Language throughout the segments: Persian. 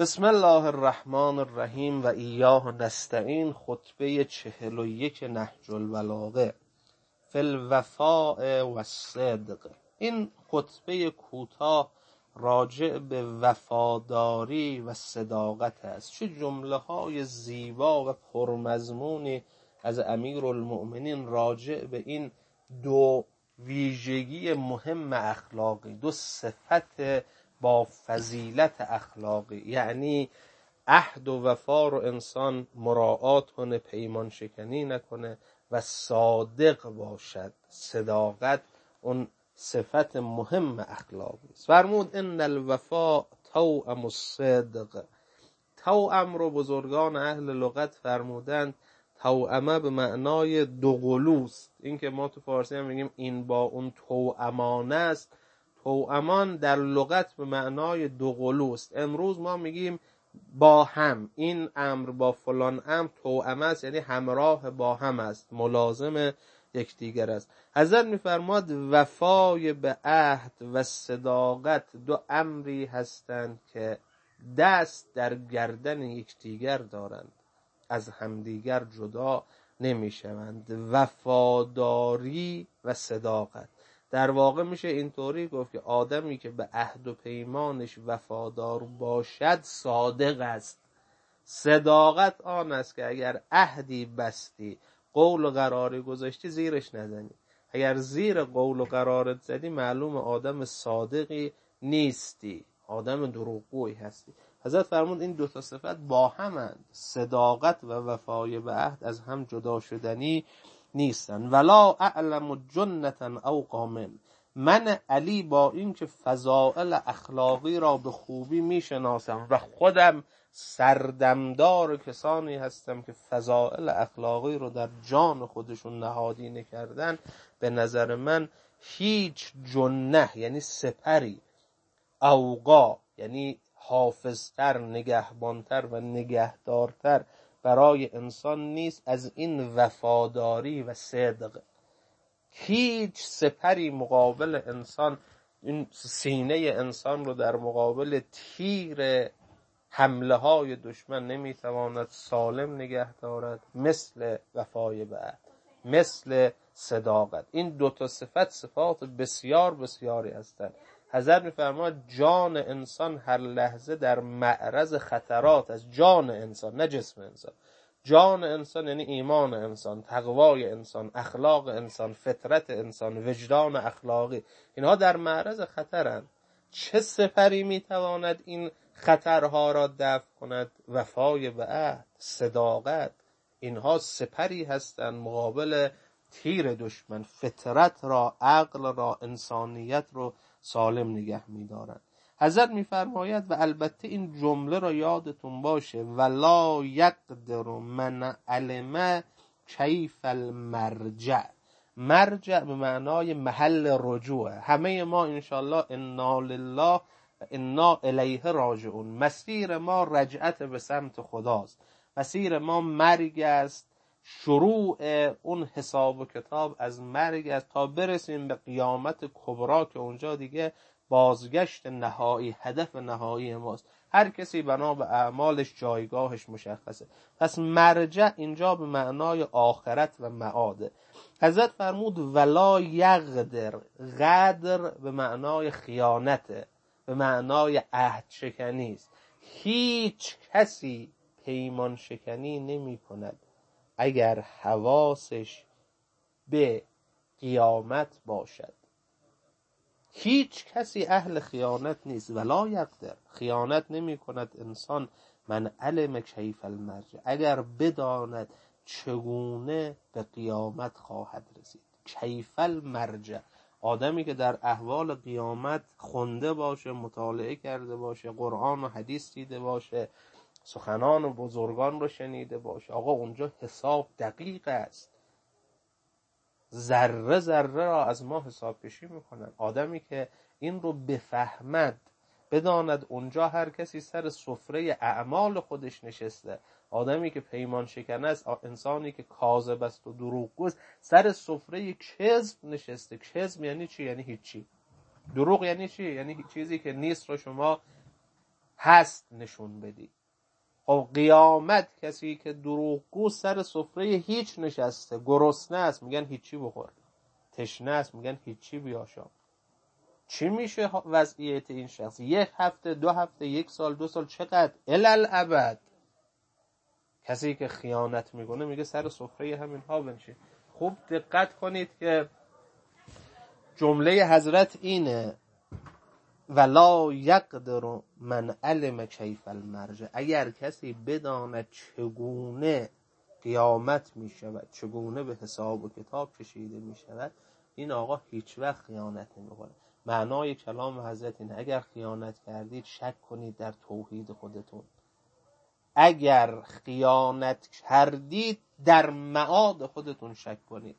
بسم الله الرحمن الرحیم و ایاه نستعین. خطبه 41 نهج البلاغه فی الوفاء و الصدق. این خطبه کوتاه راجع به وفاداری و صداقت است. چه جمله های زیبا و پرمضمونی از امیرالمؤمنین راجع به این دو ویژگی مهم اخلاقی، دو صفت با فضیلت اخلاقی، یعنی عهد و وفا رو انسان مراعات کنه، پیمان شکنی نکنه و صادق باشد. صداقت اون صفت مهم اخلاقی است. فرمود ان الوفا توأم الصدق. توأم رو بزرگان اهل لغت فرمودند توأمه به معنای دوقلوست. این که ما تو فارسی هم میگیم این با اون توأمان است. توأمان در لغت به معنای دوقلوست. امروز ما میگیم با هم، این امر با فلان امر توأمه است، یعنی همراه با هم است، ملازم یکدیگر است. حضرت میفرماد وفای به عهد و صداقت دو امری هستند که دست در گردن یکدیگر دارند، از همدیگر جدا نمیشوند. وفاداری و صداقت. در واقع میشه اینطوری گفت که آدمی که به عهد و پیمانش وفادار باشد صادق است. صداقت آن است که اگر عهدی بستی، قول و قراری گذاشتی، زیرش نزنی. اگر زیر قول و قرارت زدی معلوم آدم صادقی نیستی، آدم دروغگویی هستی. حضرت فرمود این دو تا صفت با همند. صداقت و وفای به عهد از هم جدا شدنی نیستن. ولا اعلم جنة او قامن. من علی با این که فضائل اخلاقی را به خوبی میشناسم و خودم سردمدار کسانی هستم که فضائل اخلاقی رو در جان خودشون نهادینه کردن، به نظر من هیچ جنه یعنی سپری، اوقا یعنی حافظتر، نگهبانتر و نگهدارتر برای انسان نیست از این وفاداری و صدق. هیچ سپری مقابل انسان، این سینه انسان رو در مقابل تیر حمله های دشمن نمیتواند سالم نگه دارد مثل وفای به عهد، مثل صداقت. این دو تا صفات بسیار بسیاری هستند. حضرت میفرماید جان انسان هر لحظه در معرض خطرات است. جان انسان، نه جسم انسان. جان انسان یعنی ایمان انسان، تقوای انسان، اخلاق انسان، فطرت انسان، وجدان اخلاقی، اینها در معرض خطرند. چه سپری میتواند این خطرها را دفع کند؟ وفای به عهد، صداقت. اینها سپری هستند مقابل تیر دشمن. فطرت را، عقل را، انسانیت رو سالم نگه می‌دارند. حضرت می‌فرماید و البته این جمله را یادتون باشه ولا یقدر من علم کیف المرجع. مرجع به معنای محل رجوع. همه ما انشالله انا لله و انا الیه راجعون. مسیر ما رجعت به سمت خداست. مسیر ما مرگ است. شروع اون حساب و کتاب از مرگ است تا برسیم به قیامت کبرا که اونجا دیگه بازگشت نهایی، هدف نهایی ماست. هر کسی بنا به اعمالش جایگاهش مشخصه. پس مرجع اینجا به معنای آخرت و معاده. حضرت فرمود ولا یقدر. غدر به معنای خیانته، به معنای عهد شکنی است. هیچ کسی پیمان شکنی نمی کند اگر حواسش به قیامت باشد. هیچ کسی اهل خیانت نیست. ولا یقدر، خیانت نمی کند انسان من علم کیف المرجع، اگر بداند چگونه به قیامت خواهد رسید. کیف المرجع، آدمی که در احوال قیامت خونده باشه، مطالعه کرده باشه، قرآن و حدیث دیده باشه، سخنان و بزرگان رو شنیده باشه، آقا اونجا حساب دقیق است. ذره ذره را از ما حساب کشی میکنن. آدمی که این رو بفهمد، بداند اونجا هر کسی سر سفره اعمال خودش نشسته. آدمی که پیمان شکنه است، انسانی که کاذب است و دروغگوست، سر سفره کذب نشسته. کذب یعنی چی؟ یعنی هیچی. دروغ یعنی چی؟ یعنی چیزی که نیست رو شما هست نشون بدی. خب قیامت کسی که دروغگو سر سفره هیچ نشسته، گرسنه است میگن هیچی بخور، تشنه است میگن هیچی بیاشام. چی میشه وضعیت این شخص؟ 1 هفته، 2 هفته، 1 سال، 2 سال، چقدر؟ الالابد. کسی که خیانت میکنه میگه سر سفره همینها بنشین. خوب دقت کنید که جمله حضرت اینه ولا یقدر من علم کیف المرجع. اگر کسی بداند چگونه قیامت میشود، چگونه به حساب و کتاب کشیده میشود، این آقا هیچ وقت خیانت نمیکنه. معنای کلام حضرت اینه اگر خیانت کردید شک کنید در توحید خودتون. اگر خیانت کردید در معاد خودتون شک کنید.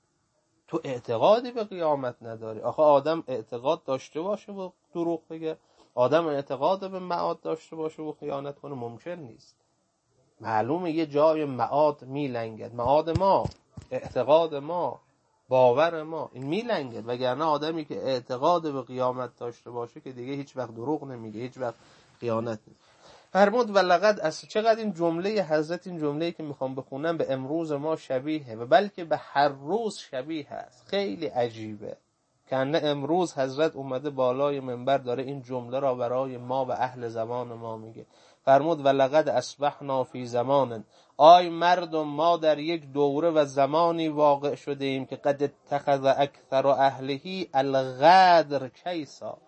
تو اعتقادی به قیامت نداری. آخه آدم اعتقاد داشته باشه و دروغ بگه، آدم اعتقاد به معاد داشته باشه و خیانت کنه، ممکن نیست. معلومه یه جای معاد میلنگد، معاد ما، اعتقاد ما، باور ما این میلنگد. وگرنه آدمی که اعتقاد به قیامت داشته باشه که دیگه هیچ وقت دروغ نمیگه، هیچ وقت خیانت نمیگه. فرمود ولقد چقدر این جمله حضرت، این جمله‌ای که میخوام بخونم به امروز ما شبیهه و بلکه به هر روز شبیه است. خیلی عجیبه که امروز حضرت اومده بالای منبر داره این جمله را برای ما و اهل زمان ما میگه. فرمود ولقد اصبحنا فی زمان، آی مردم ما در یک دوره و زمانی واقع شده ایم که قد اتخذ اکثر اهلهی الغدر کیسا.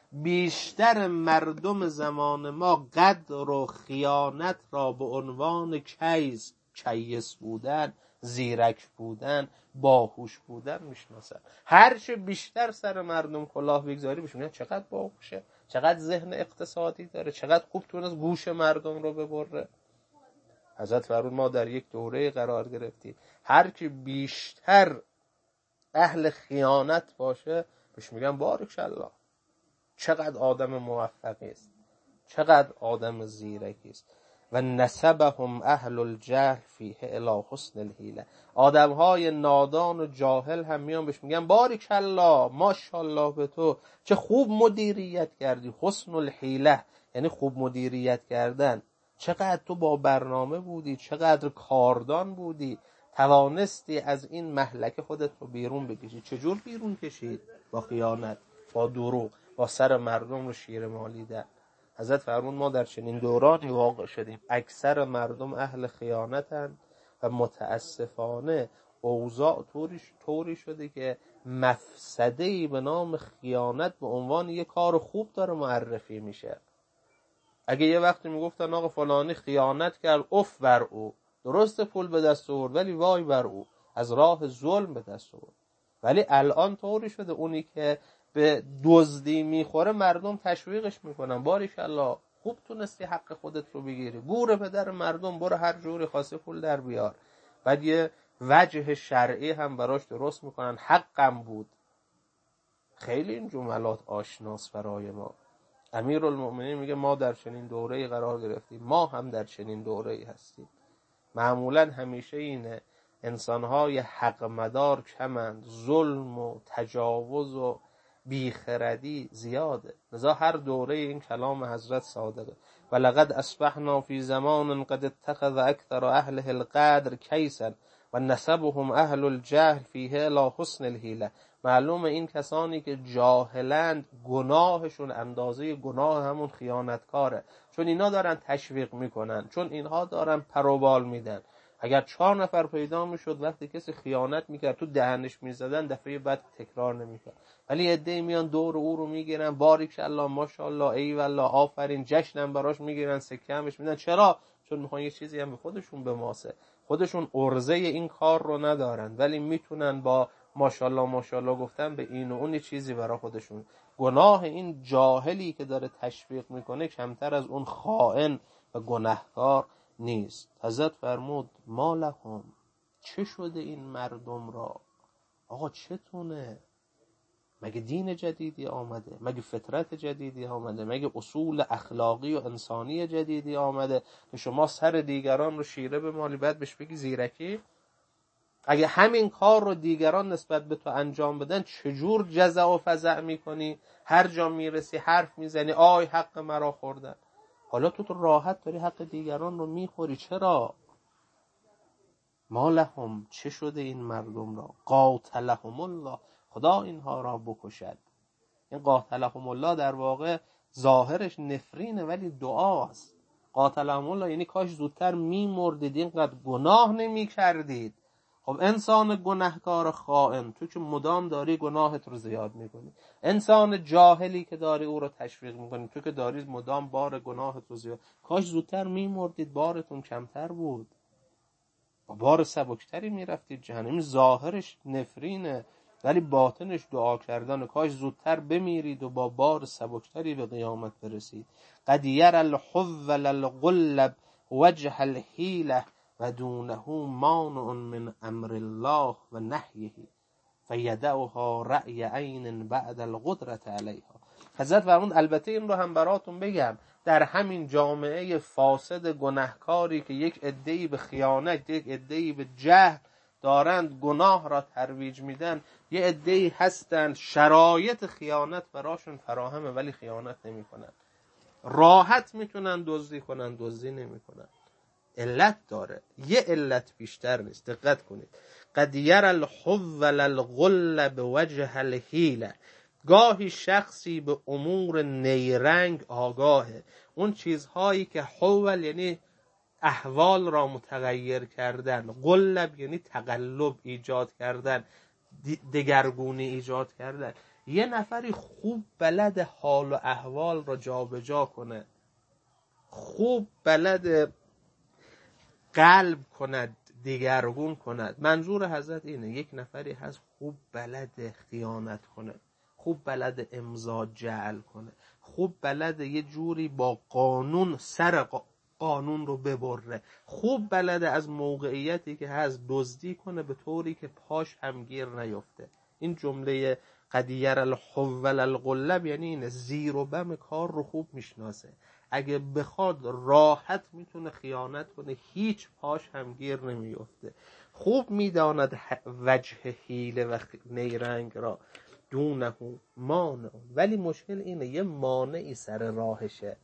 بیشتر مردم زمان ما قدر و خیانت را به عنوان کیس بودن، زیرک بودن، باهوش بودن میشناسن. هرچه بیشتر سر مردم کلاه بگذاری میشونن چقدر باهوشه، چقدر ذهن اقتصادی داره، چقدر خوب تونست گوش مردم رو ببره. حضرت فرمود ما در یک دوره قرار گرفتیم هرچه بیشتر اهل خیانت باشه بهش میگن بارک الله، چقدر آدم موفقی است، چقدر آدم زیرکی است. و نسبهم اهل الجهل فیه الی حسن الحیله. آدمهای نادان و جاهل هم میان بهش میگن بارک الله، ماشاءالله به تو، چه خوب مدیریت کردی. حسن الحیله یعنی خوب مدیریت کردن. چقدر تو با برنامه بودی، چقدر کاردان بودی، توانستی از این مهلکه خودت رو بیرون بکشی. چجور بیرون کشید؟ با خیانت، با دروغ، با سر مردم رو شیر مالیدن. حضرت فرمود ما در چنین دورانی واقع شدیم اکثر مردم اهل خیانتند و متاسفانه اوضاع طوری شده که مفسده‌ای به نام خیانت به عنوان یک کار خوب داره معرفی میشه. اگه یه وقتی میگفتن آقا فلانی خیانت کرد اف بر او، درست پول به دست آورد ولی وای بر او، از راه ظلم به دست آورد. ولی الان طوری شده اونی که به دزدی میخوره مردم تشویقش میکنن بارک الله، خوب تونستی حق خودت رو بگیری، گور پدر مردم، برو هر جوری خواسته پول در بیار. بعد یه وجه شرعی هم براش درست میکنن، حقم بود. خیلی این جملات آشناس برای ما. امیرالمؤمنین میگه ما در چنین دوره‌ای قرار گرفتیم، ما هم در چنین دوره‌ای هستیم. معمولا همیشه اینه انسان‌های حق مدار کمند، ظلم و تجاوز و بیخردی زیاده. لذا هر دوره این کلام حضرت صادقه. ولقد اصبحنا فی زمان قد اتخذ اکثر اهله القدر کیسا و نسبهم اهل الجهل فیه الی حسن الحیله. معلومه این کسانی که جاهلند گناهشون اندازه گناه همون خیانتکاره، چون اینا دارن تشویق میکنن، چون اینها دارن پروبال میدن. اگر 4 نفر پیدا میشد وقتی کسی خیانت میکرد تو دهنش میزدن دفعه بعد تکرار نمیکرد، ولی عده‌ای میان دور او رو میگیرن بارک الله ماشاءالله ای والله آفرین، جشنم براش میگیرن، سکه همش میدن. چرا؟ چون میخوان یه چیزی هم به خودشون بماسه. خودشون ارزه این کار رو ندارن ولی میتونن با ماشاءالله ماشاءالله گفتن به این و اون چیزی برای خودشون. گناه این جاهلی که داره تشویق میکنه کمتر از اون خائن و گناهکار نیست. حضرت فرمود ما لهم، چه شده این مردم را؟ آقا چتونه؟ مگه دین جدیدی آمده؟ مگه فطرت جدیدی آمده؟ مگه اصول اخلاقی و انسانی جدیدی آمده که شما سر دیگران رو شیره بمالی بعد بهش بگی زیرکی؟ اگه همین کار رو دیگران نسبت به تو انجام بدن چجور جزع و فزع میکنی؟ هر جا میرسی حرف میزنی آی حق مرا خوردن. حالا تو راحت داری حق دیگران رو میخوری. چرا؟ ما لهم، چه شده این مردم را؟ قاتلهم الله، خدا اینها را بکشد. این قاتلهم الله در واقع ظاهرش نفرینه ولی دعاست. قاتلهم الله یعنی کاش زودتر میمردید، اینقدر گناه نمیکردید. خب انسان گناهکار خائن، تو که مدام داری گناهت رو زیاد میکنی. انسان جاهلی که داری او رو تشویق میکنی، تو که داری مدام بار گناهت رو زیاد. کاش زودتر میمردید، بارتون کمتر بود، با بار سبکتری میرفتید جهنم. ظاهرش نفرینه ولی باطنش دعا کردن، کاش زودتر بمیرید و با بار سبکتری به قیامت برسید. قد یر الحول الغلب وجه الحیله و دونه مانع من امر الله و نهیه فیدعها رأی عین بعد القدرة علیها. حضرت فرمود البته این رو هم براتون بگم، در همین جامعه فاسد گناهکاری که یک عده‌ای به خیانت، یک عده‌ای به جهل دارند گناه را ترویج میدن، یه عده‌ای هستند شرایط خیانت براشون فراهمه ولی خیانت نمیکنن. راحت میتونن دزدی کنن، دزدی نمیکنن. علت داره، یه علت بیشتر نیست. دقت کنید. قد یر الحول الغلب وجه الحیله. گاهی شخصی به امور نیرنگ آگاهه، اون چیزهایی که حول یعنی احوال را متغیر کردن، غلب یعنی تقلب ایجاد کردن، دگرگونی ایجاد کردن. یه نفری خوب بلد حال و احوال را جابجا کنه، خوب بلد قلب کند، دگرگون کند. منظور حضرت اینه، یک نفری هست خوب بلد خیانت کنه، خوب بلد امضا جعل کنه، خوب بلد یه جوری با قانون سر قانون رو ببره، خوب بلد از موقعیتی که هست دزدی کنه به طوری که پاش همگیر نیفته. این جمله قد یر الحول الغلب یعنی اینه، زیر و بم کار رو خوب میشناسه. اگه بخواد راحت میتونه خیانت کنه، هیچ پاش همگیر نمیفته. خوب میداند وجه حیله و نیرنگ را، دونه مانع. ولی مشکل اینه یه مانعی سر راهشه،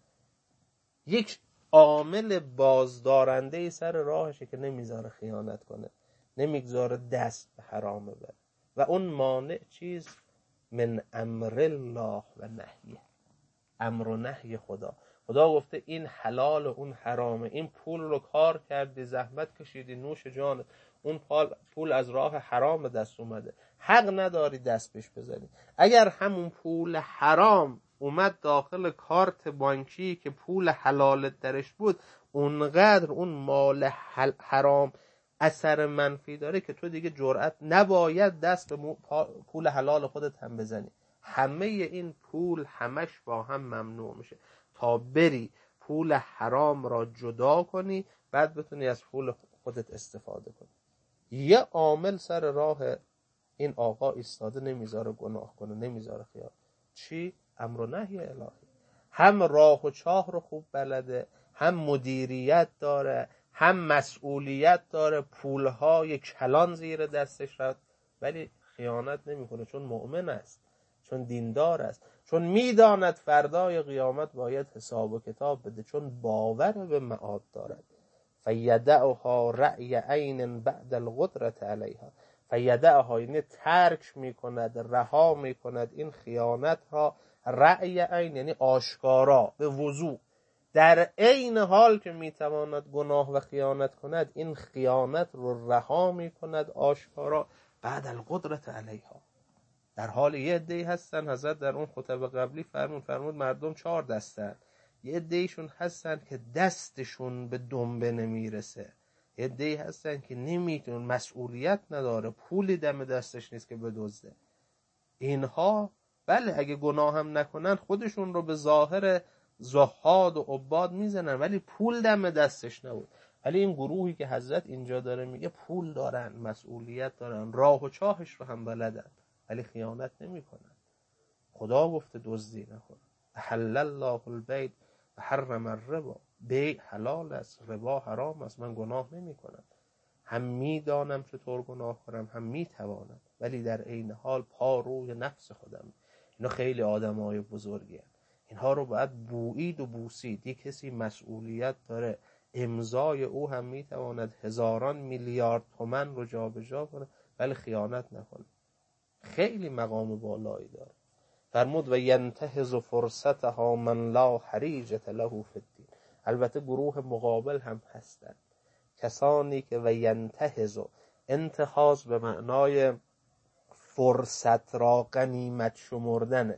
یک عامل بازدارنده سر راهشه که نمیذاره خیانت کنه، نمیذاره دست به حرام ببره. و اون مانع چیز؟ من امر الله و نهیه، امر و نهی خدا. خدا گفته این حلال و اون حرامه، این پول رو کار کردی، زحمت کشیدی، نوش جانت، اون پول از راه حرام دست اومده، حق نداری دست بهش بزنی. اگر همون پول حرام اومد داخل کارت بانکی که پول حلالت درش بود، اونقدر اون مال حرام اثر منفی داره که تو دیگه جرأت نباید دست به پول حلال خودت هم بزنی. همه این پول همش با هم ممنوع میشه تا بری پول حرام را جدا کنی، بعد بتونی از پول خودت استفاده کنی. یه عامل سر راه این آقا ایستاده، نمیذاره گناه کنه، نمیذاره خیال. چی؟ امر و نهی الهی. هم راه و چاه رو خوب بلده، هم مدیریت داره، هم مسئولیت داره، پولهای کلان زیر دستش رفت ولی خیانت نمیکنه، چون مؤمن است، چون دیندار است، چون میداند فردای قیامت باید حساب و کتاب بده، چون باور به معاد دارد. فیدعها رأی عین بعد القدرة علیها. فیدعها یعنی ترک میکند، رها میکند این خیانت ها، رأی عین یعنی آشکارا به وضوح، در عین حال که میتواند گناه و خیانت کند این خیانت رو رها میکند آشکارا، بعد القدرة علیها. در حال یه عده‌ای هستن، حضرت در اون خطبه قبلی فرمود مردم 4 دستن. یه عده‌ایشون هستن که دستشون به دنبه نمیرسه، یه عده‌ای هستن که نمیتونن، مسئولیت نداره، پولی دم دستش نیست که بدزده. اینها بله اگه گناه هم نکنن خودشون رو به ظاهر زهاد و عباد میزنن ولی پول دم دستش نبود. ولی این گروهی که حضرت اینجا داره میگه پول دارن، مسئولیت دارن، راه و چاهش رو هم بلدن ولی خیانت نمیکنن. خدا گفته دزدی نکن. حلل الله البیع و حرم الربا. بیع حلال است، ربا حرام است. من گناه نمیکنم، هم میدانم چطور گناه کنم، هم میتوانم، ولی در عین حال پا روی نفس خودم. اینا خیلی آدمای بزرگی هستند. اینها رو باید بویید و بوسید. یک کسی مسئولیت داره، امضای او هم میتواند هزاران میلیارد تومان رو جابجا کنه ولی خیانت نکنه. خیلی مقام بالایی داره. فرمود و ینتهز فرصتها من لا حریجة له فی الدین. البته گروه مقابل هم هستند، کسانی که و ینتهز، انتهاز به معنای فرصت را غنیمت شمردنه.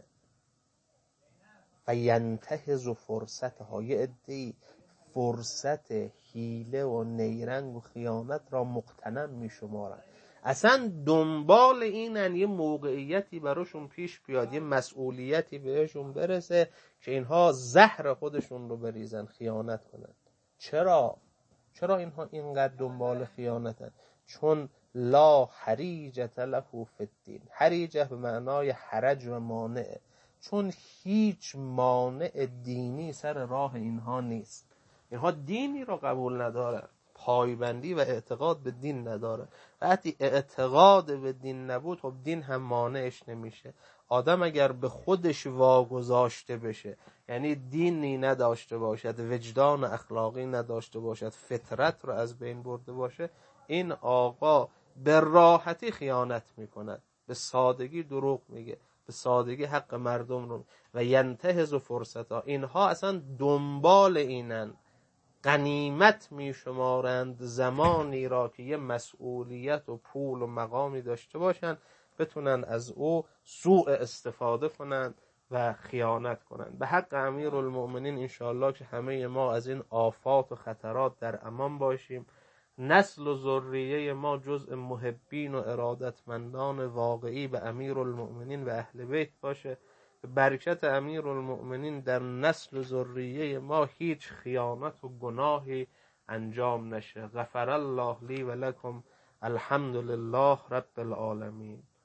و ینتهز فرصتها، یه عده‌ای فرصت حیله و نیرنگ و خیانت را مغتنم می شمارن، اصلا دنبال اینن یه موقعیتی براشون پیش بیاد، یه مسئولیتی بهشون برسه که اینها زهر خودشون رو بریزن، خیانت کنن. چرا اینها اینقدر دنبال خیانتن؟ چون لا حریجة له فی الدین. حریجه به معنای حرج و مانع، چون هیچ مانع دینی سر راه اینها نیست. اینها دینی را قبول ندارن، پایبندی و اعتقاد به دین نداره. وقتی اعتقاد به دین نبود، خب دین هم مانعش نمیشه. آدم اگر به خودش واگذاشته بشه، یعنی دینی نداشته باشد، وجدان اخلاقی نداشته باشد، فطرت رو از بین برده باشه، این آقا به راحتی خیانت میکند، به سادگی دروغ میگه، به سادگی حق مردم رو و ینتهز فرصتها. اینها اصلا دنبال اینن، غنیمت می شمارند زمانی را که یه مسئولیت و پول و مقامی داشته باشند، بتونن از او سوء استفاده کنند و خیانت کنند. به حق امیرالمؤمنین انشاءالله که همه ما از این آفات و خطرات در امان باشیم، نسل و ذریه ما جزء محبین و ارادتمندان واقعی به امیرالمؤمنین و اهل بیت باشه. به برکت امیرالمؤمنین در نسل و ذریه ما هیچ خیانت و گناهی انجام نشه. غفر الله لی و لکم، الحمد لله رب العالمین.